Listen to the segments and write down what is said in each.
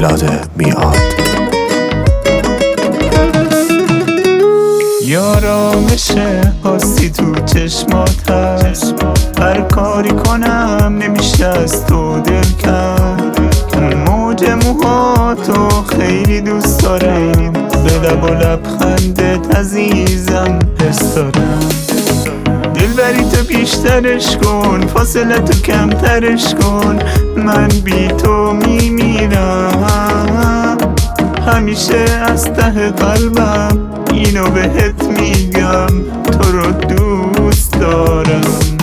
میلاد میاد. یارامشه هستی تو چشمات هست، هر کاری کنم نمیشه از تو دل کرد. موج موهاتو خیلی دوست دارم، به لب و لبخندت عزیزم حس دارم. دلبری تو بیشترش کن، فاصله تو کمترش کن، من بی تو میمیرم. همیشه از ته قلبم اینو بهت میگم، تو رو دوست دارم.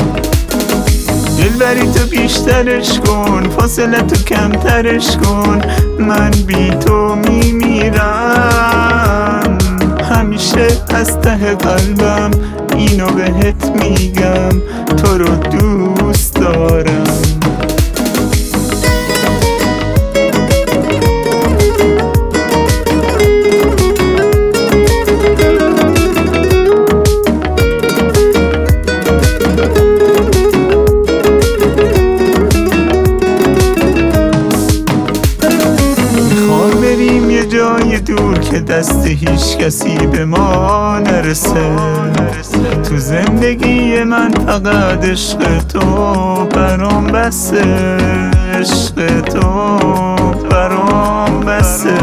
دلبری تو بیشترش کن، فاصله تو کمترش کن، من بی تو میمیرم. همیشه از ته قلبم اینو بهت میگم، تو رو دوست دارم. جای دور که دست هیچ کسی به ما نرسه، تو زندگی من فقط عشق تو برام بسه، عشق تو برام بسه،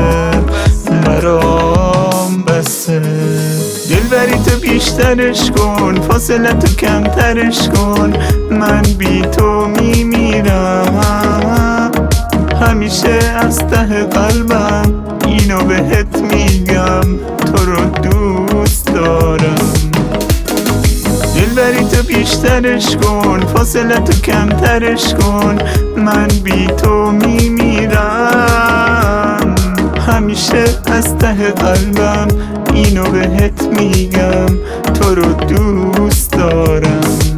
برام بسه. دلبری تو بیشترش کن، فاصله تو کمترش کن، من بی تو میمیرم. همیشه از ته قلبم اینو بهت میگم، تو رو دوست دارم. دلبری تو بیشترش کن، فاصله تو کمترش کن، من بی تو میمیرم. همیشه از ته قلبم اینو بهت میگم، تو رو دوست دارم.